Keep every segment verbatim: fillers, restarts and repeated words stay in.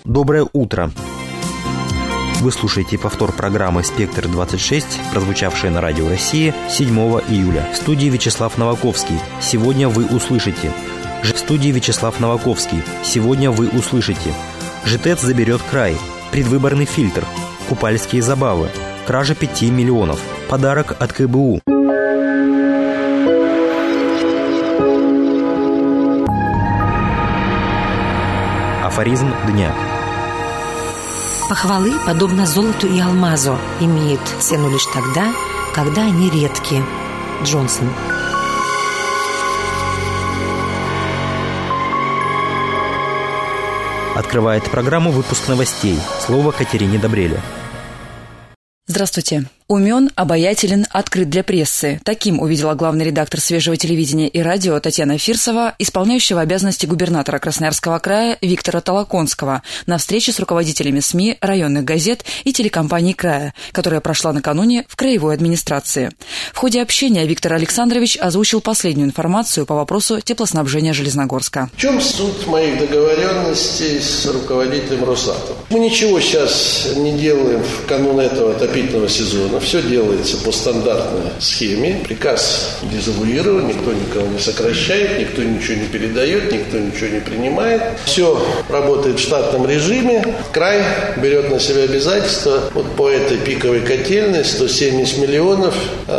Доброе утро! Вы слушаете повтор программы «Спектр двадцать шесть», прозвучавшей на Радио России седьмого июля. В студии Вячеслав Новаковский. Сегодня вы услышите. В студии Вячеслав Новаковский. Сегодня вы услышите. ЖТЭЦ заберет край. Предвыборный фильтр. Купальские забавы. Кража пяти миллионов. Подарок от ка бэ у. Афоризм дня. Похвалы, подобно золоту и алмазу, имеют цену лишь тогда, когда они редки. Джонсон. Открывает программу выпуск новостей. Слово Катерине Добреле. Здравствуйте. Умен, обаятелен, открыт для прессы. Таким увидела главный редактор свежего телевидения и радио Татьяна Фирсова, исполняющего обязанности губернатора Красноярского края Виктора Толоконского на встрече с руководителями СМИ, районных газет и телекомпаний края, которая прошла накануне в краевой администрации. В ходе общения Виктор Александрович озвучил последнюю информацию по вопросу теплоснабжения Железногорска. В чем суть моих договоренностей с руководителем Росатома? Мы ничего сейчас не делаем в канун этого отопительного сезона. Все делается по стандартной схеме. Приказ дезавуирован, никто никого не сокращает, никто ничего не передает, никто ничего не принимает. Все работает в штатном режиме. Край берет на себя обязательство вот по этой пиковой котельной сто семьдесят миллионов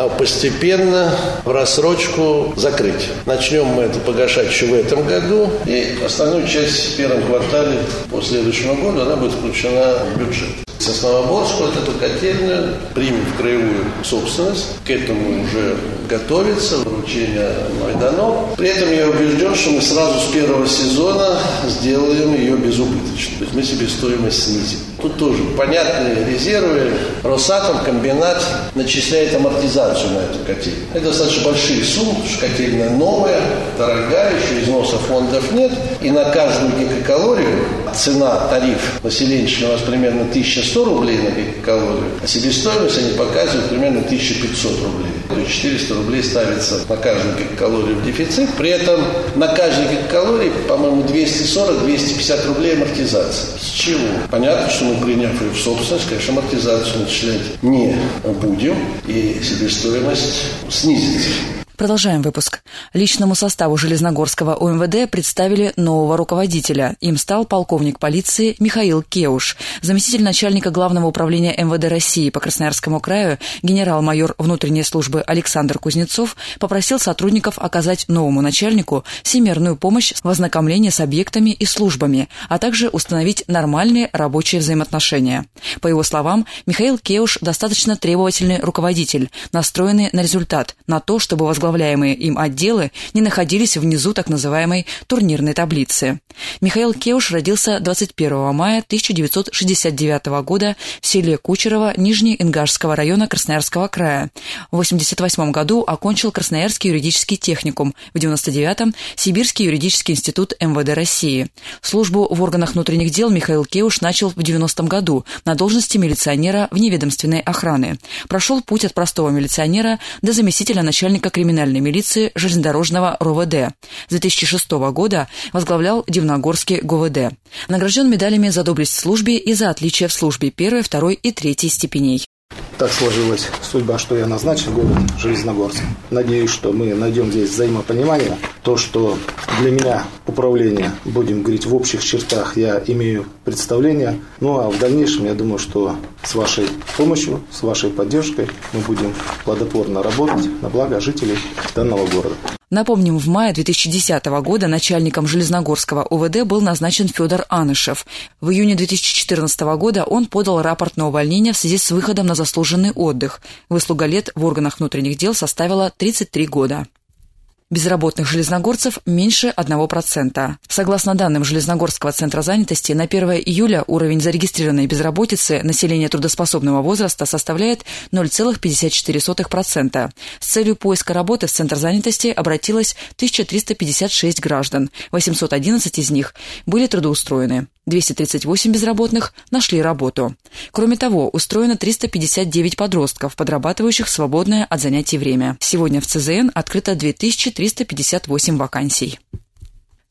постепенно в рассрочку закрыть. Начнем мы это погашать еще в этом году. И остальную часть в первом квартале по следующему году она будет включена в бюджет. Сосновоборск вот эту котельную примем в краевую собственность. К этому уже готовится, вручение мной дано. При этом я убежден, что мы сразу с первого сезона сделаем ее безубыточной. То есть мы себестоимость снизим. Тут тоже понятные резервы. Росатом, комбинат начисляет амортизацию на эту котельную. Это достаточно большие суммы, потому что котельная новая, дорогая, еще износа фондов нет. И на каждую гигакалорию цена, тариф населенческий у нас примерно тысяча сто рублей на гигакалорию, а себестоимость они показывают примерно тысяча пятьсот рублей. То есть четыреста рублей ставится на каждую гигакалорию в дефицит. При этом на каждой гигакалории, по-моему, двести сорок - двести пятьдесят рублей амортизация. С чего? Понятно, что мы, приняв ее в собственность, конечно, амортизацию начислять не будем, и себестоимость снизится. Продолжаем выпуск. Личному составу Железногорского о эм вэ дэ представили нового руководителя. Им стал полковник полиции Михаил Кеуш. Заместитель начальника Главного управления эм вэ дэ России по Красноярскому краю генерал-майор внутренней службы Александр Кузнецов попросил сотрудников оказать новому начальнику всемирную помощь в ознакомлении с объектами и службами, а также установить нормальные рабочие взаимоотношения. По его словам, Михаил Кеуш достаточно требовательный руководитель, настроенный на результат, на то, чтобы возглавлять возглавляемые им отделы не находились внизу так называемой турнирной таблицы. Михаил Кеуш родился двадцать первого мая тысяча девятьсот шестьдесят девятого года в селе Кучерово Нижнеингашского района Красноярского края. В восемьдесят восьмом году окончил Красноярский юридический техникум, в девяносто девятом – Сибирский юридический институт эм вэ дэ России. Службу в органах внутренних дел Михаил Кеуш начал в девяностом году на должности милиционера вневедомственной охраны. Прошел путь от простого милиционера до заместителя начальника криминальной милиции железнодорожного эр о вэ дэ. С две тысячи шестого года возглавлял Дивногорский гэ вэ дэ. Награжден медалями за доблесть в службе и за отличие в службе первой, второй и третьей степеней. Так сложилась судьба, что я назначен город Железногорск. Надеюсь, что мы найдем здесь взаимопонимание. То, что для меня управление, будем говорить, в общих чертах, я имею представление. Ну а в дальнейшем, я думаю, что с вашей помощью, с вашей поддержкой мы будем плодотворно работать на благо жителей данного города. Напомним, в мае две тысячи десятого года начальником Железногорского о вэ дэ был назначен Федор Анышев. В июне две тысячи четырнадцатого года он подал рапорт на увольнение в связи с выходом на заслуженный отдых. Выслуга лет в органах внутренних дел составила тридцать три года. Безработных железногорцев меньше одного процента. Согласно данным Железногорского центра занятости, на первое июля уровень зарегистрированной безработицы населения трудоспособного возраста составляет ноль целых пятьдесят четыре сотых процента. С целью поиска работы в центр занятости обратилось тысяча триста пятьдесят шесть граждан, восемьсот одиннадцать из них были трудоустроены. двести тридцать восемь безработных нашли работу. Кроме того, устроено триста пятьдесят девять подростков, подрабатывающих в свободное от занятий время. Сегодня в цэ зэ эн открыто две тысячи триста пятьдесят восемь вакансий.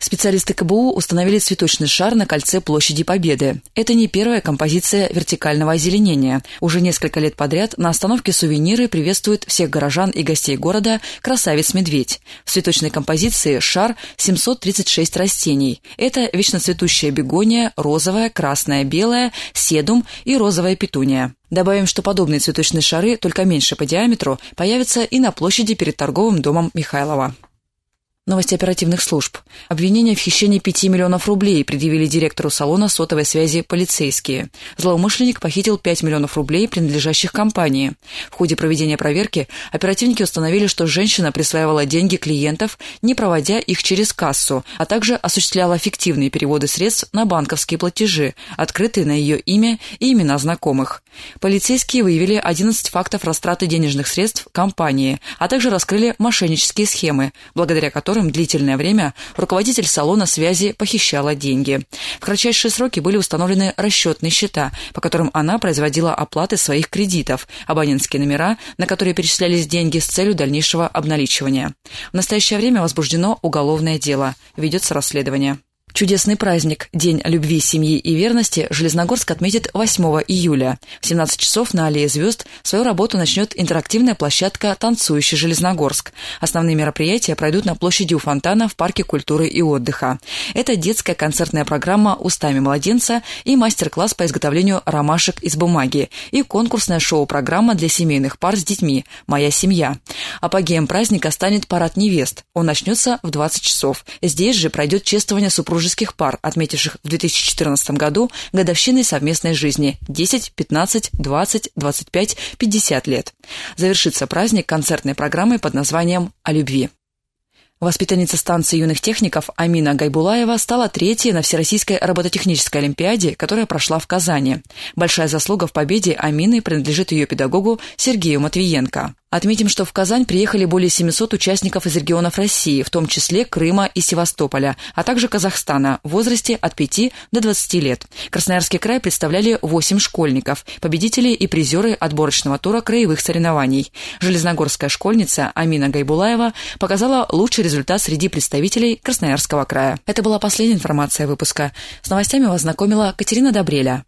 Специалисты ка бэ у установили цветочный шар на кольце площади Победы. Это не первая композиция вертикального озеленения. Уже несколько лет подряд на остановке «Сувениры» приветствует всех горожан и гостей города красавец-медведь. В цветочной композиции шар семьсот тридцать шесть растений. Это вечноцветущая бегония, розовая, красная, белая, седум и розовая петуния. Добавим, что подобные цветочные шары, только меньше по диаметру, появятся и на площади перед торговым домом Михайлова. Новости оперативных служб. Обвинение в хищении пяти миллионов рублей предъявили директору салона сотовой связи полицейские. Злоумышленник похитил пять миллионов рублей, принадлежащих компании. В ходе проведения проверки оперативники установили, что женщина присваивала деньги клиентов, не проводя их через кассу, а также осуществляла фиктивные переводы средств на банковские платежи, открытые на ее имя и имена знакомых. Полицейские выявили одиннадцать фактов растраты денежных средств компании, а также раскрыли мошеннические схемы, благодаря которым длительное время руководитель салона связи похищала деньги. В кратчайшие сроки были установлены расчетные счета, по которым она производила оплаты своих кредитов, абонентские номера, на которые перечислялись деньги с целью дальнейшего обналичивания. В настоящее время возбуждено уголовное дело. Ведется расследование. Чудесный праздник – День любви, семьи и верности Железногорск отметит восьмого июля. В семнадцать часов на Аллее звезд свою работу начнет интерактивная площадка «Танцующий Железногорск». Основные мероприятия пройдут на площади у фонтана в Парке культуры и отдыха. Это детская концертная программа «Устами младенца» и мастер-класс по изготовлению ромашек из бумаги и конкурсная шоу-программа для семейных пар с детьми «Моя семья». Апогеем праздника станет парад невест. Он начнется в двадцать часов. Здесь же пройдет чествование супружеских парр, отметивших в две тысячи четырнадцатом году годовщины совместной жизни десять, пятнадцать, двадцать, двадцать пять, пятьдесят лет. Завершится праздник концертной программой под названием «О любви». Воспитанница станции юных техников Амина Гайбулаева стала третьей на Всероссийской робототехнической олимпиаде, которая прошла в Казани. Большая заслуга в победе Амины принадлежит ее педагогу Сергею Матвиенко. Отметим, что в Казань приехали более семисот участников из регионов России, в том числе Крыма и Севастополя, а также Казахстана в возрасте от пяти до двадцати лет. Красноярский край представляли восемь школьников, победители и призеры отборочного тура краевых соревнований. Железногорская школьница Амина Гайбулаева показала лучший результат среди представителей Красноярского края. Это была последняя информация выпуска. С новостями вас знакомила Катерина Добреля.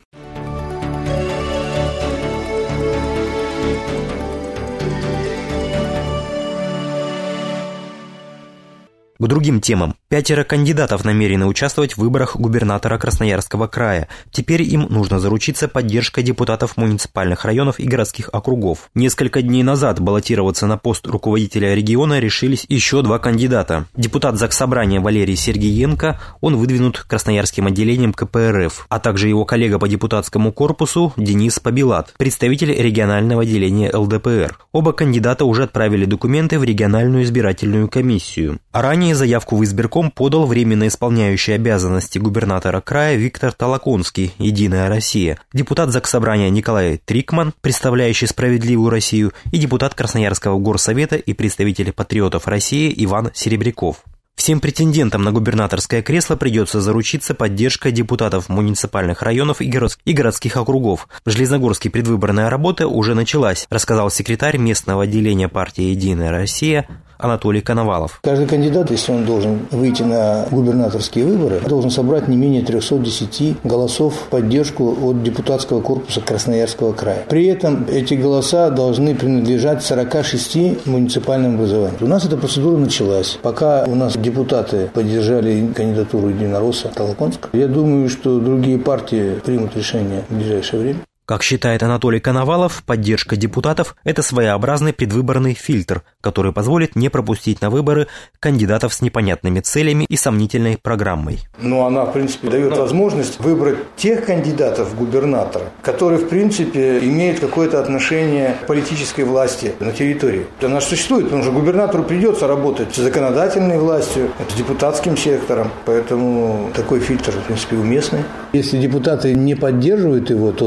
К другим темам. Пятеро кандидатов намерены участвовать в выборах губернатора Красноярского края. Теперь им нужно заручиться поддержкой депутатов муниципальных районов и городских округов. Несколько дней назад баллотироваться на пост руководителя региона решились еще два кандидата. Депутат Заксобрания Валерий Сергеенко, он выдвинут красноярским отделением ка пэ эр эф, а также его коллега по депутатскому корпусу Денис Побелат, представитель регионального отделения эл дэ пэ эр. Оба кандидата уже отправили документы в региональную избирательную комиссию. А ранее заявку в избирком подал временно исполняющий обязанности губернатора края Виктор Толоконский, «Единая Россия», депутат Заксобрания Николай Трикман, представляющий «Справедливую Россию», и депутат Красноярского горсовета и представитель патриотов России Иван Серебряков. Всем претендентам на губернаторское кресло придется заручиться поддержкой депутатов муниципальных районов и городских округов. В Железногорске предвыборная работа уже началась, рассказал секретарь местного отделения партии «Единая Россия» Анатолий Коновалов. Каждый кандидат, если он должен выйти на губернаторские выборы, должен собрать не менее трехсот десяти голосов в поддержку от депутатского корпуса Красноярского края. При этом эти голоса должны принадлежать сорока шести муниципальным образованиям. У нас эта процедура началась. Пока у нас депутаты поддержали кандидатуру единоросса Толоконска, я думаю, что другие партии примут решение в ближайшее время. Как считает Анатолий Коновалов, поддержка депутатов – это своеобразный предвыборный фильтр, который позволит не пропустить на выборы кандидатов с непонятными целями и сомнительной программой. Ну, она, в принципе, дает возможность выбрать тех кандидатов в губернатора, которые, в принципе, имеют какое-то отношение к политической власти на территории. Она существует, потому что губернатору придется работать с законодательной властью, с депутатским сектором, поэтому такой фильтр, в принципе, уместный. Если депутаты не поддерживают его, то он, в принципе,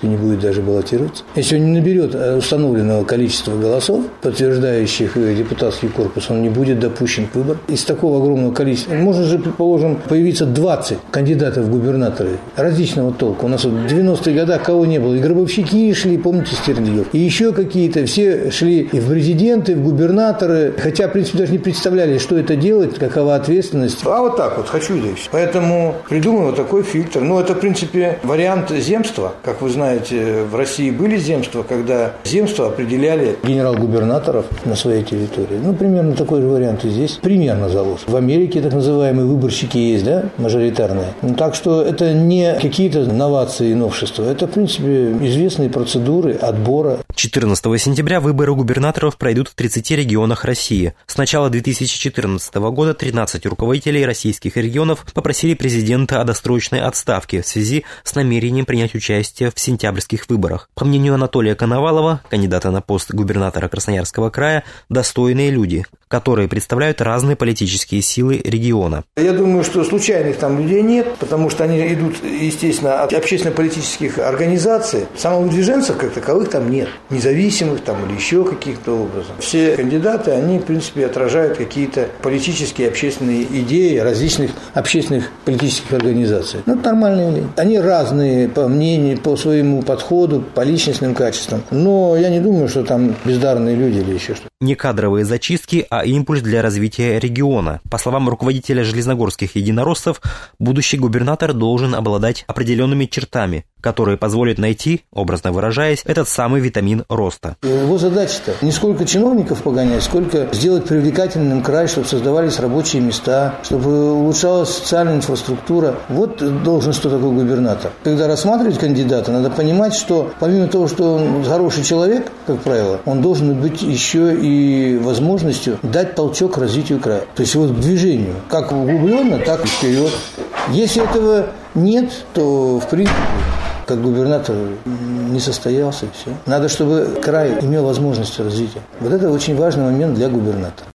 принципе, не будет даже баллотироваться. Если он не наберет установленного количества голосов, подтверждающих депутатский корпус, он не будет допущен к выборам. Из такого огромного количества, можно же, предположим, появиться двадцать кандидатов в губернаторы различного толка. У нас вот в девяностые годы кого не было. И гробовщики шли, помните, Стердюков, и еще какие-то, все шли и в президенты, и в губернаторы, хотя, в принципе, даже не представляли, что это делать, какова ответственность. А вот так вот, хочу здесь. Поэтому придумал вот такой фильтр. Ну, это, в принципе, вариант земства. Как вы знаете, в России были земства, когда земства определяли генерал-губернаторов на своей территории. Ну, примерно такой же вариант и здесь. Примерно заложен. В Америке так называемые выборщики есть, да, мажоритарные. Ну, так что это не какие-то новации и новшества. Это, в принципе, известные процедуры отбора. четырнадцатого сентября выборы губернаторов пройдут в тридцати регионах России. С начала две тысячи четырнадцатого года тринадцать руководителей российских регионов попросили президента о досрочной отставке в связи с намерением принять участие в сентябрьских выборах. По мнению Анатолия Коновалова, кандидата на пост губернатора Красноярского края, достойные люди, которые представляют разные политические силы региона. Я думаю, что случайных там людей нет, потому что они идут, естественно, от общественно-политических организаций. Самовыдвиженцев как таковых там нет. Независимых там или еще каких-то образом. Все кандидаты, они, в принципе, отражают какие-то политические, общественные идеи различных общественных политических организаций. Ну, это нормальные люди. Они разные по мнению, по своему подходу, по личностным качествам. Но я не думаю, что там бездарные люди или еще что-то. Не кадровые зачистки, а импульс для развития региона. По словам руководителя железногорских единороссов, будущий губернатор должен обладать определенными чертами, которые позволят найти, образно выражаясь, этот самый витамин роста. Его задача-то не сколько чиновников погонять, сколько сделать привлекательным край, чтобы создавались рабочие места, чтобы улучшалась социальная инфраструктура. Вот должен что такое губернатор. Когда рассматривать кандидата, надо понимать, что помимо того, что он хороший человек, как правило, он должен быть еще и возможностью дать толчок развитию края. То есть его движению, как углубленно, так и вперед. Если этого нет, то в принципе как губернатор не состоялся, и все. Надо, чтобы край имел возможность развития. Вот это очень важный момент для губернатора.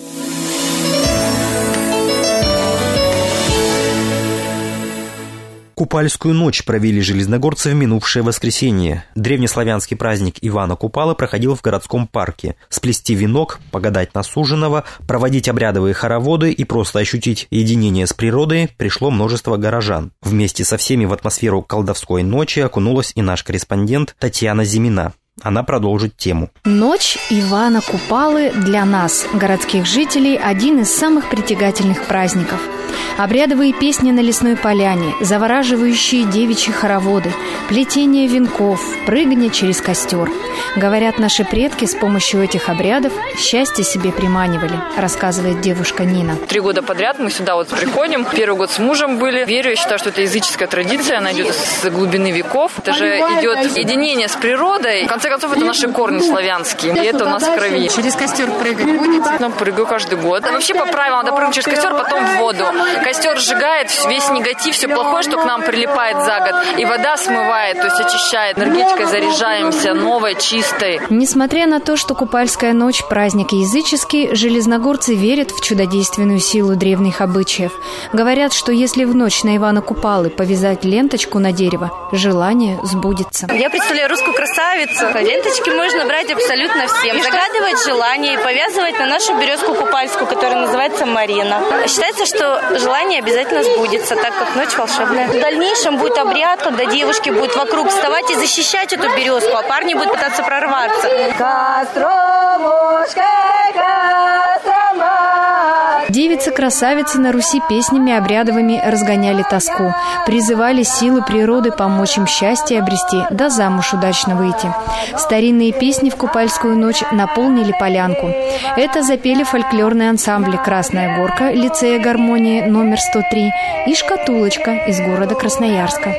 Купальскую ночь провели железногорцы в минувшее воскресенье. Древнеславянский праздник Ивана Купалы проходил в городском парке. Сплести венок, погадать на суженого, проводить обрядовые хороводы и просто ощутить единение с природой пришло множество горожан. Вместе со всеми в атмосферу колдовской ночи окунулась и наш корреспондент Татьяна Зимина. Она продолжит тему. Ночь Ивана Купалы для нас, городских жителей, один из самых притягательных праздников. Обрядовые песни на лесной поляне, завораживающие девичьи хороводы, плетение венков, прыгание через костер. Говорят, наши предки с помощью этих обрядов счастье себе приманивали, рассказывает девушка Нина. Три года подряд мы сюда вот приходим. Первый год с мужем были. Верю, я считаю, что это языческая традиция, она идет с глубины веков. Это же идет единение с природой. В конце концов, это наши корни славянские, и это у нас в крови. Через костер прыгать будете? Ну, прыгаю каждый год. Вообще, по правилам, надо прыгать через костер, потом в воду. Костер сжигает весь негатив, все плохое, что к нам прилипает за год. И вода смывает, то есть очищает. Энергетикой заряжаемся, новой, чистой. Несмотря на то, что Купальская ночь – праздник языческий, железногорцы верят в чудодейственную силу древних обычаев. Говорят, что если в ночь на Ивана Купалы повязать ленточку на дерево, желание сбудется. Я представляю русскую красавицу. Ленточки можно брать абсолютно всем. Загадывать желание и повязывать на нашу березку купальскую, которая называется Марина. Считается, что желание обязательно сбудется, так как ночь волшебная. В дальнейшем будет обряд, когда девушки будут вокруг вставать и защищать эту березку, а парни будут пытаться прорваться. Девицы-красавицы на Руси песнями обрядовыми разгоняли тоску, призывали силы природы помочь им счастье обрести, да замуж удачно выйти. Старинные песни в Купальскую ночь наполнили полянку. Это запели фольклорные ансамбли «Красная горка» лицея гармонии номер сто три и «Шкатулочка» из города Красноярска.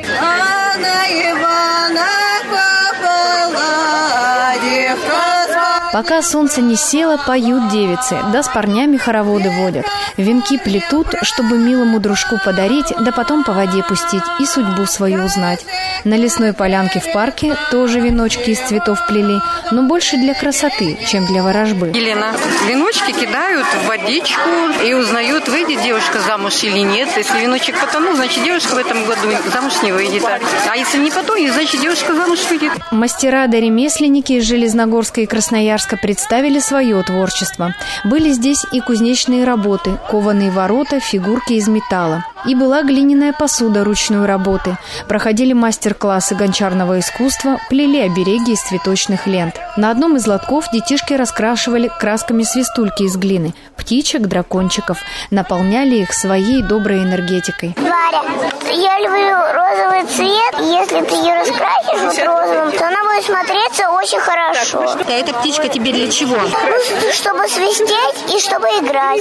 Пока солнце не село, поют девицы, да с парнями хороводы водят. Венки плетут, чтобы милому дружку подарить, да потом по воде пустить и судьбу свою узнать. На лесной полянке в парке тоже веночки из цветов плели, но больше для красоты, чем для ворожбы. Елена, веночки кидают в водичку и узнают, выйдет девушка замуж или нет. Если веночек потонул, значит девушка в этом году замуж не выйдет. А если не потонет, значит девушка замуж выйдет. Мастера да ремесленники из Железногорска и Красноярска представили свое творчество. Были здесь и кузнечные работы, кованые ворота, фигурки из металла. И была глиняная посуда ручной работы. Проходили мастер-классы гончарного искусства, плели обереги из цветочных лент. На одном из лотков детишки раскрашивали красками свистульки из глины, птичек, дракончиков, наполняли их своей доброй энергетикой. Варя, я люблю розовый цвет. Если ты ее раскрасишь розовым, то она будет смотреться очень хорошо. А эта птичка тебе для чего? Ну, чтобы свистеть и чтобы играть.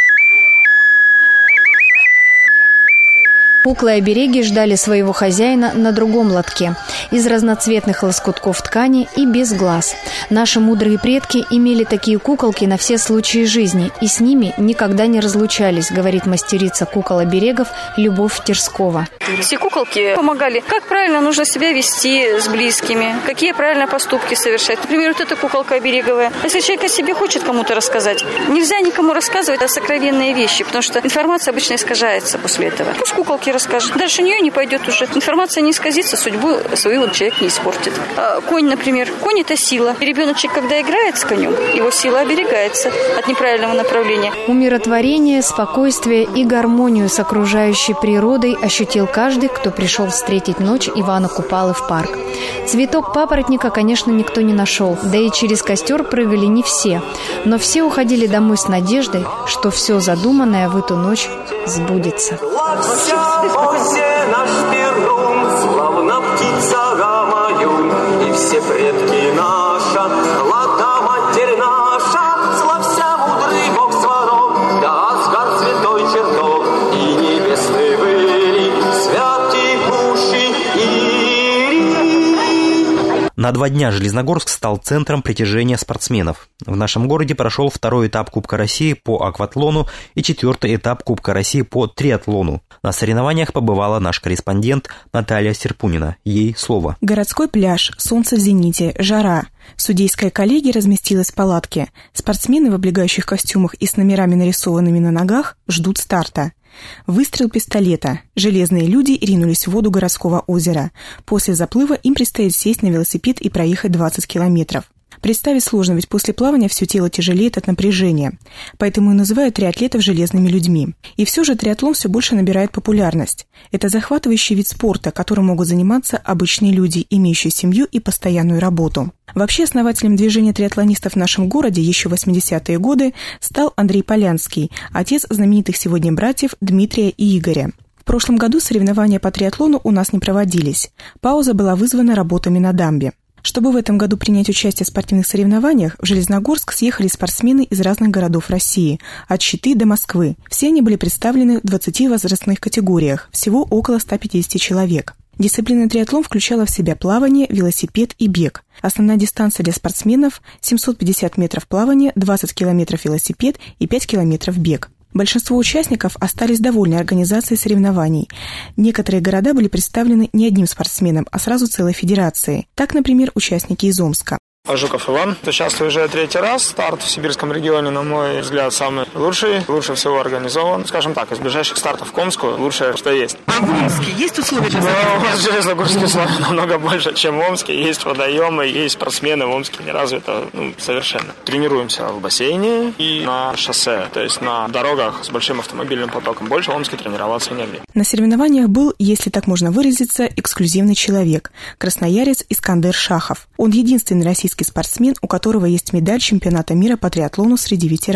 Куклы-обереги ждали своего хозяина на другом лотке, из разноцветных лоскутков ткани и без глаз. Наши мудрые предки имели такие куколки на все случаи жизни, и с ними никогда не разлучались, говорит мастерица кукол-оберегов Любовь Терскова. Все куколки помогали, как правильно нужно себя вести с близкими, какие правильно поступки совершать. Например, вот эта куколка обереговая. Если человек о себе хочет кому-то рассказать, нельзя никому рассказывать о сокровенные вещи, потому что информация обычно искажается после этого. Пусть куколки расскажет. Дальше у нее не пойдет уже. Информация не исказится, судьбу свою человек не испортит. А конь, например. Конь – это сила. И ребеночек, когда играет с конем, его сила оберегается от неправильного направления. Умиротворение, спокойствие и гармонию с окружающей природой ощутил каждый, кто пришел встретить ночь Ивана Купалы в парк. Цветок папоротника, конечно, никто не нашел, да и через костер прыгали не все. Но все уходили домой с надеждой, что все задуманное в эту ночь сбудется. Наш перун, славна птица Рамаюн, и все предки наша, лата матерь наша, славься мудрый бог Сварог, да Асгард святой чертог, и небесный выри, свят текущий Ирий. На два дня Железногорск стал центром притяжения спортсменов. В нашем городе прошел второй этап Кубка России по акватлону и четвертый этап Кубка России по триатлону. На соревнованиях побывала наш корреспондент Наталья Серпунина. Ей слово. Городской пляж, солнце в зените, жара. Судейская коллегия разместилась в палатке. Спортсмены в облегающих костюмах и с номерами, нарисованными на ногах, ждут старта. Выстрел пистолета. Железные люди ринулись в воду городского озера. После заплыва им предстоит сесть на велосипед и проехать двадцать километров. Представить сложно, ведь после плавания все тело тяжелеет от напряжения. Поэтому и называют триатлетов железными людьми. И все же триатлон все больше набирает популярность. Это захватывающий вид спорта, которым могут заниматься обычные люди, имеющие семью и постоянную работу. Вообще основателем движения триатлонистов в нашем городе еще в восьмидесятые годы стал Андрей Полянский, отец знаменитых сегодня братьев Дмитрия и Игоря. В прошлом году соревнования по триатлону у нас не проводились. Пауза была вызвана работами на дамбе. Чтобы в этом году принять участие в спортивных соревнованиях, в Железногорск съехали спортсмены из разных городов России, от Читы до Москвы. Все они были представлены в двадцати возрастных категориях, всего около ста пятидесяти человек. Дисциплина триатлон включала в себя плавание, велосипед и бег. Основная дистанция для спортсменов – семьсот пятьдесят метров плавания, двадцать километров велосипед и пять километров бег. Большинство участников остались довольны организацией соревнований. Некоторые города были представлены не одним спортсменом, а сразу целой федерацией. Так, например, участники из Омска. Жуков Иван. Участвую уже третий раз. Старт в сибирском регионе, на мой взгляд, самый лучший. Лучше всего организован. Скажем так, из ближайших стартов к Омску лучшее, что есть. А в Омске есть условия для соревнований? Ну, у нас в Железногорске условия намного больше, чем в Омске. Есть водоемы, есть спортсмены. В Омске не развито ну, совершенно. Тренируемся в бассейне и на шоссе, то есть на дорогах с большим автомобильным потоком. Больше в Омске тренироваться негде. На соревнованиях был, если так можно выразиться, эксклюзивный человек – красноярец Искандер Шахов. Он единственный российский спортсмен, у которого есть медаль чемпионата мира по триатлону среди ветеранов.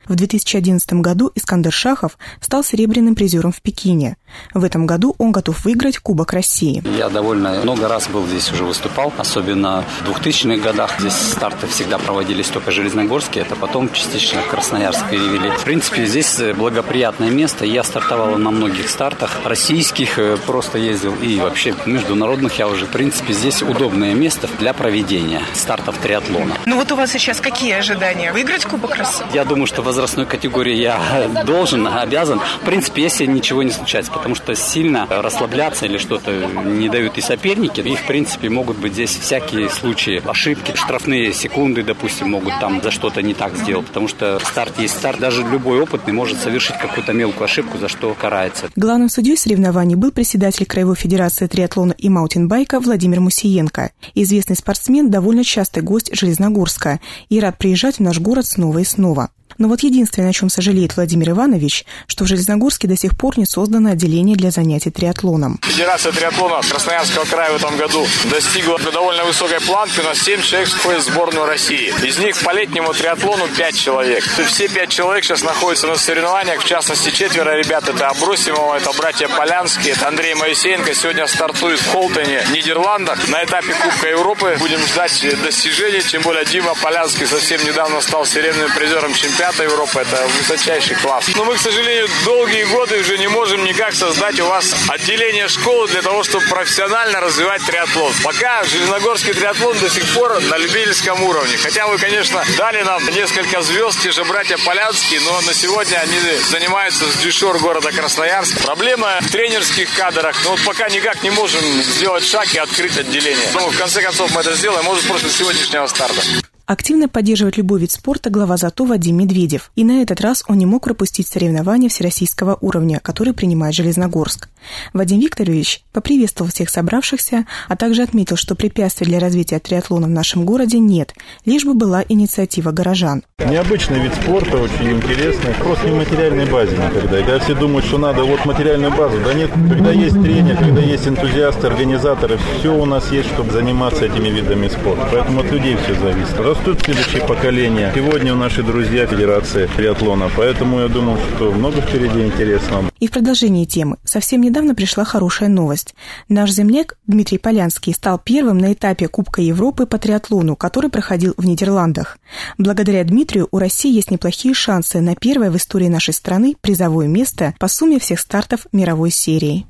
В две тысячи одиннадцатом году Искандер Шахов стал серебряным призером в Пекине. В этом году он готов выиграть Кубок России. Я довольно много раз был здесь, уже выступал, особенно в двухтысячных годах. Здесь старты всегда проводились только железногорские, это потом частично в Красноярск перевели. В принципе, здесь благоприятное место. Я стартовал на многих стартах российских, просто ездил и вообще международных. Я уже, в принципе, здесь удобное место для проведения стартов триатлона. Ну вот у вас сейчас какие ожидания? Выиграть Кубок России? Я думаю, что в возрастной категории я должен, обязан. В принципе, если ничего не случается, потому что сильно расслабляться или что-то не дают и соперники. И, в принципе, могут быть здесь всякие случаи, ошибки, штрафные секунды, допустим, могут там за что-то не так сделать, потому что старт есть старт. Даже любой опытный может совершить какую-то мелкую ошибку, за что карается. Главным судьей соревнований был председатель Краевой федерации триатлона и маунтинбайка Владимир Мусиенко. Известный спортсмен, довольно частый гость Железногорска и рад приезжать в наш город снова и снова. Но вот единственное, о чем сожалеет Владимир Иванович, что в Железногорске до сих пор не создано отделение для занятий триатлоном. Федерация триатлона Красноярского края в этом году достигла довольно высокой планки. У нас семь человек входит в сборную России. Из них по летнему триатлону пять человек. Все пять человек сейчас находятся на соревнованиях. В частности, четверо ребят. Это Абросимова, это братья Полянские, это Андрей Моисеенко. Сегодня стартует в Холтоне, Нидерландах. На этапе Кубка Европы будем ждать достижений. Тем более Дима Полянский совсем недавно стал серебряным призером чемпионата Европы. Это высочайший класс. Но мы, к сожалению, долгие годы уже не можем никак создать у вас отделение школы для того, чтобы профессионально развивать триатлон. Пока железногорский триатлон до сих пор на любительском уровне. Хотя вы, конечно, дали нам несколько звезд, те же братья Полянские, но на сегодня они занимаются с дюшор города Красноярск. Проблема в тренерских кадрах. Но вот пока никак не можем сделать шаг и открыть отделение. Думаю, в конце концов мы это сделаем, может, после сегодняшнего старта. Активно поддерживает любой вид спорта глава ЗАТО Вадим Медведев. И на этот раз он не мог пропустить соревнования всероссийского уровня, которые принимает Железногорск. Вадим Викторович поприветствовал всех собравшихся, а также отметил, что препятствий для развития триатлона в нашем городе нет, лишь бы была инициатива горожан. Необычный вид спорта, очень интересный, просто не материальной базе никогда. И когда все думают, что надо вот материальную базу, да нет, когда есть тренер, когда есть энтузиасты, организаторы, все у нас есть, чтобы заниматься этими видами спорта. Поэтому от людей все зависит. Растут следующее поколение. Сегодня у наши друзья Федерации триатлона, поэтому я думаю, что много впереди интересного. И в продолжении темы совсем недавно пришла хорошая новость. Наш земляк Дмитрий Полянский стал первым на этапе Кубка Европы по триатлону, который проходил в Нидерландах. Благодаря Дмитрию у России есть неплохие шансы на первое в истории нашей страны призовое место по сумме всех стартов мировой серии.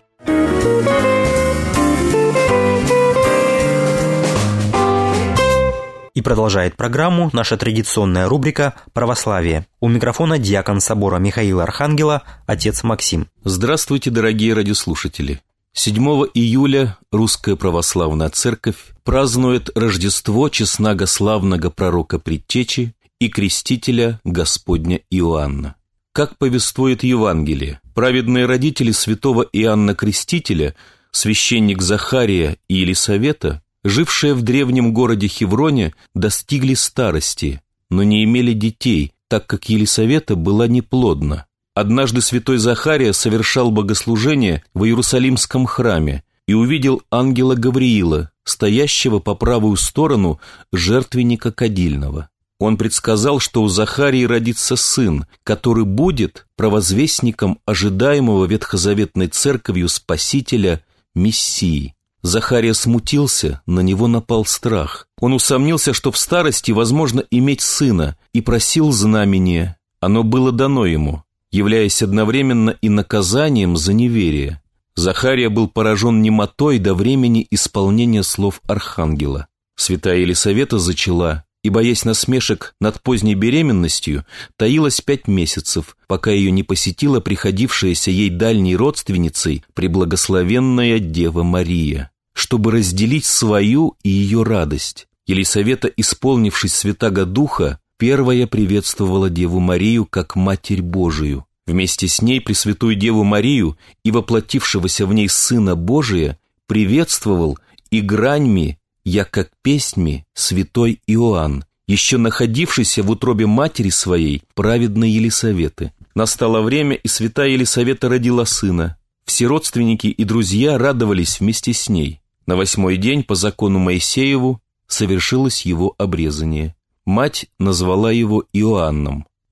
И продолжает программу наша традиционная рубрика «Православие». У микрофона диакон собора Михаила Архангела, отец Максим. Здравствуйте, дорогие радиослушатели. седьмого июля Русская Православная Церковь празднует Рождество честногославного пророка Предтечи и крестителя Господня Иоанна. Как повествует Евангелие, праведные родители святого Иоанна Крестителя, священник Захария и Елисавета, жившие в древнем городе Хевроне, достигли старости, но не имели детей, так как Елисавета была неплодна. Однажды святой Захария совершал богослужение в Иерусалимском храме и увидел ангела Гавриила, стоящего по правую сторону жертвенника кадильного. Он предсказал, что у Захарии родится сын, который будет провозвестником ожидаемого ветхозаветной церковью Спасителя Мессии. Захария смутился, на него напал страх. Он усомнился, что в старости возможно иметь сына, и просил знамения. Оно было дано ему, являясь одновременно и наказанием за неверие. Захария был поражен немотой до времени исполнения слов архангела. Святая Елисавета зачала, и, боясь насмешек над поздней беременностью, таилась пять месяцев, пока ее не посетила приходившаяся ей дальней родственницей преблагословенная Дева Мария, чтобы разделить свою и ее радость. Елисавета, исполнившись Святаго Духа, первая приветствовала Деву Марию как Матерь Божию. Вместе с ней Пресвятую Деву Марию и воплотившегося в ней Сына Божия приветствовал и граньми, яко песньми, святой Иоанн, еще находившийся в утробе матери своей, праведной Елисаветы. Настало время, и святая Елисавета родила сына. Все родственники и друзья радовались вместе с ней. На восьмой день, по закону Моисееву, совершилось его обрезание. Мать назвала его Иоанном.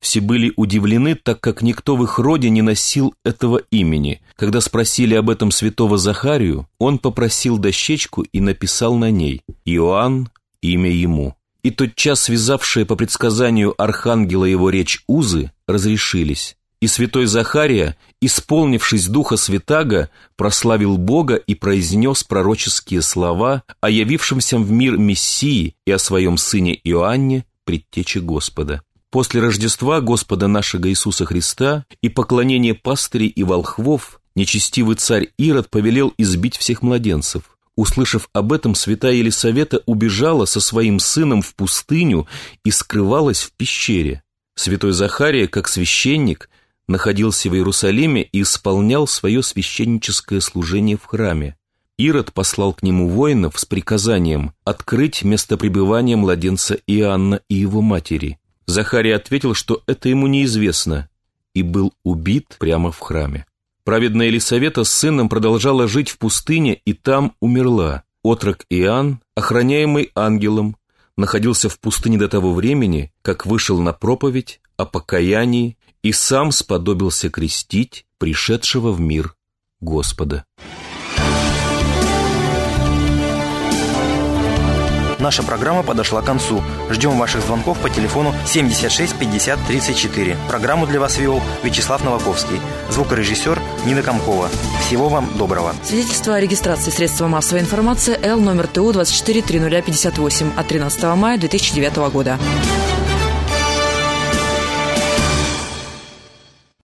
Все были удивлены, так как никто в их роде не носил этого имени. Когда спросили об этом святого Захарию, он попросил дощечку и написал на ней «Иоанн, имя ему». И тотчас связавшие по предсказанию архангела его речь узы разрешились. И святой Захария, исполнившись Духа Святаго, прославил Бога и произнес пророческие слова о явившемся в мир Мессии и о своем сыне Иоанне, предтече Господа. После Рождества Господа нашего Иисуса Христа и поклонения пастырей и волхвов нечестивый царь Ирод повелел избить всех младенцев. Услышав об этом, святая Елисавета убежала со своим сыном в пустыню и скрывалась в пещере. Святой Захария, как священник, находился в Иерусалиме и исполнял свое священническое служение в храме. Ирод послал к нему воинов с приказанием открыть место пребывания младенца Иоанна и его матери. Захария ответил, что это ему неизвестно, и был убит прямо в храме. Праведная Елисавета с сыном продолжала жить в пустыне и там умерла. Отрок Иоанн, охраняемый ангелом, находился в пустыне до того времени, как вышел на проповедь о покаянии и сам сподобился крестить пришедшего в мир Господа. Наша программа подошла к концу. Ждем ваших звонков по телефону семьдесят шесть пятьдесят тридцать четыре. Программу для вас вел Вячеслав Новаковский. Звукорежиссер Нина Комкова. Всего вам доброго. Свидетельство о регистрации средства массовой информации Л номер ТУ двадцать четыре три нуля пятьдесят восемь от тринадцатого мая две тысячи девятого года.